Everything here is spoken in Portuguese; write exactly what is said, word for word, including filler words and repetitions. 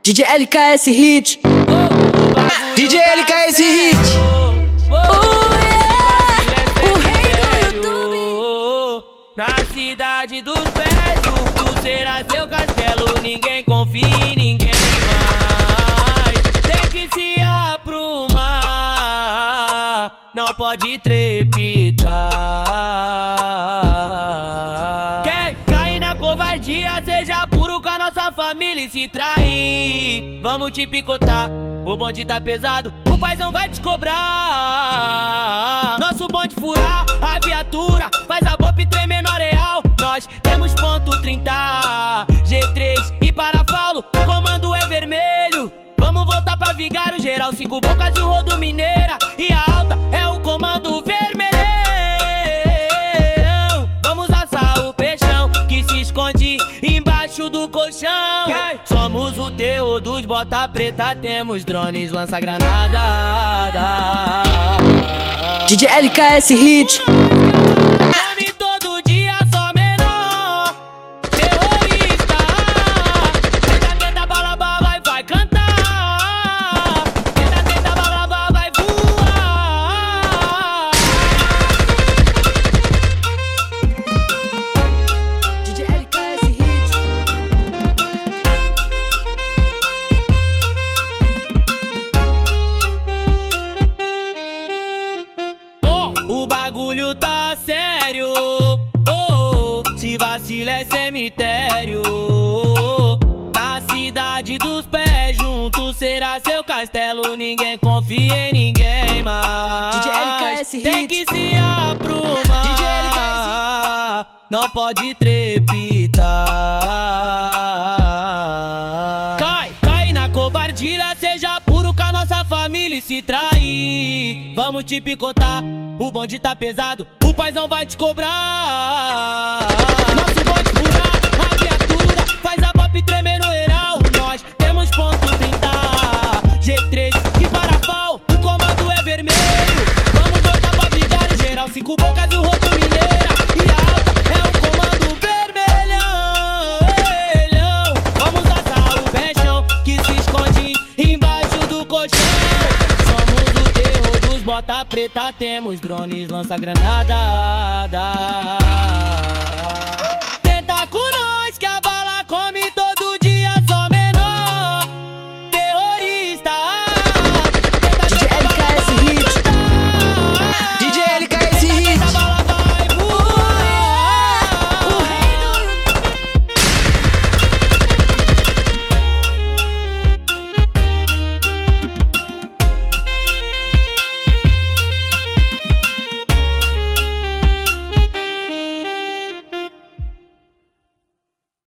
D J L K S Hit. D J L K S Hit. O rei do YouTube. Na cidade dos pés, tu será seu castelo. Ninguém confia em ninguém mais. Tem que se aprumar, não pode trepitar. Quem cair na covardia, seja puro com a nossa família e se trair, vamos te picotar. O bonde tá pesado, o paizão vai te cobrar. Nosso bonde furar a viatura, faz a bope tremer no areal. Nós temos ponto trinta, G três e Parafalo, o comando é vermelho. Vamos voltar pra Vigário geral, cinco bocas e o rodo mineira. E a alta é o comando vermelhão. Vamos assar o peixão que se esconde embaixo do colchão. Somos o terror dos bota preta, temos drones, lança granada. D J L K S Hit. Come todo dia só menor, terrorista. Tenta, tenta, bala, bala e vai cantar. Tenta, tenta, bala, bala, vai voar. D J L K S Hit. O bagulho tá sério, oh, se vacila é cemitério. Na cidade dos pés, junto será seu castelo. Ninguém confia em ninguém mais. D J L K S Hit. Tem que se aprumar, D J L K S Hit. não pode trepitar. Cai, cai na covardia, seja puro com a nossa família e se trair, vamos te picotar. O bonde tá pesado, o paizão vai te cobrar. Nosso bonde furar a viatura, faz a pop tremer no geral. Nós temos ponto trinta, G três e Parafal, o comando é vermelho. Vamos voltar pra Vigário geral, cinco bocas e o rodo mineira. E a alta é o comando vermelhão. Vamos assar o peixão que se esconde embaixo do colchão. Somos o terror dos bota preta, temos drones, lança granada.